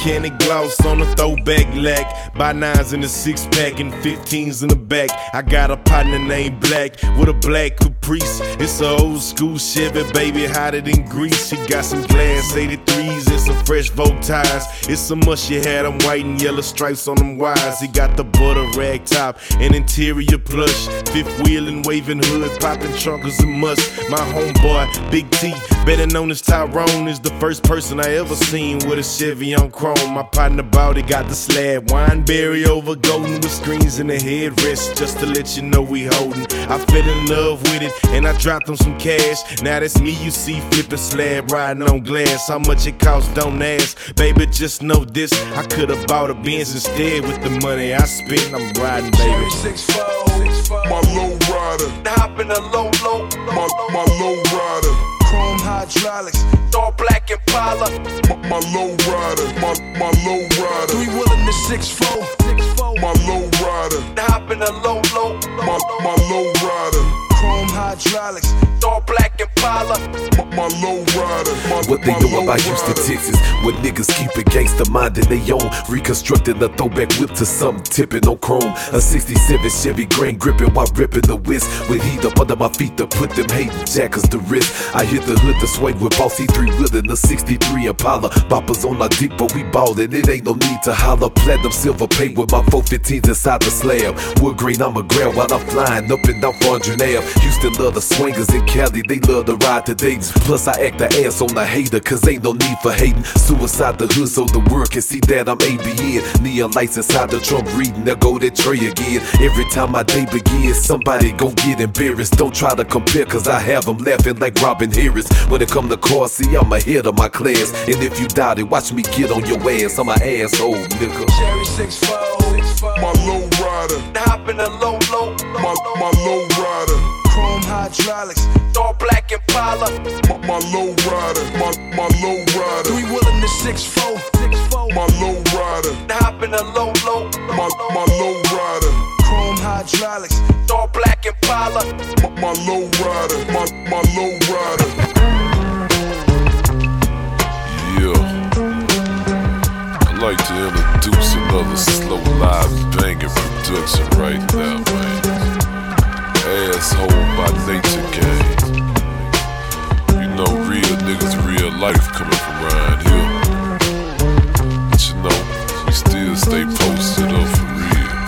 mechanic gloss on a throwback lack. Buy 9s in the 6-pack and 15s in the back. I got a partner named Black with a black Caprice. It's a old school Chevy, baby, hotter than grease. She got some glass 83s and some fresh Vogue tires. It's a must, she had them white and yellow stripes on them wires. He got the butter rag top and interior plush. Fifth wheel and waving hood, popping trunk is a must. My homeboy, Big T, better known as Tyrone, is the first person I ever seen with a Chevy on chrome. My partner bought it, got the slab, wineberry over golden with screens in the headrest. Just to let you know we holding. I fell in love with it and I dropped him some cash. Now that's me you see flipping slab, riding on glass. How much it costs, don't ask. Baby, just know this, I could've bought a Benz instead with the money I spent. I'm riding, baby. 6'4", my low rider. Hop in a low, my low rider. chrome hydraulics, all black Impala. My low rider, my low rider. 3-wheeling the 6'4", my low rider. hop in a low, my low rider. chrome hydraulics, all black Impala. My low rider. What they know about Houston, Texas, where niggas keep it gangsta minding they own. Reconstructing a throwback whip to something tipping on chrome. A 67 Chevy grain gripping while ripping the whisk. With heat up under my feet to put them hating jackers to risk. I hit the hood to swing with bossy 3-wheeling a 63 Impala. Boppers on our dick, but we ballin', it ain't no need to holler. Platinum silver paint with my 415s inside the slab. Wood grain I'ma grab while I'm flying up and down Fondren Ave. Houston love the swingers in Cali, they love to ride to Dayton. Plus I act the ass on the hater, cause ain't no need for hating. Suicide the hood so the world can see that I'm ABN. Neon lights inside the Trump reading, there go that tray again. Every time my day begins, somebody gon' get embarrassed. Don't try to compare, cause I have them laughing like Robin Harris. When it come to cars, see I'm ahead of my class. And if you doubt it, watch me get on your ass. I'm an asshole, nigga. Cherry 6'4", my low rider. hop in a low, my low rider. chrome hydraulics, all black Impala. My low rider, my low rider. 3-wheeling the 6'4", my low rider. hop in a low, my low rider. chrome hydraulics, all black Impala. My low rider, my low rider. Yeah, I'd like to introduce another slow live banging production right now, man. Asshole by nature gang. You know real niggas, real life coming from around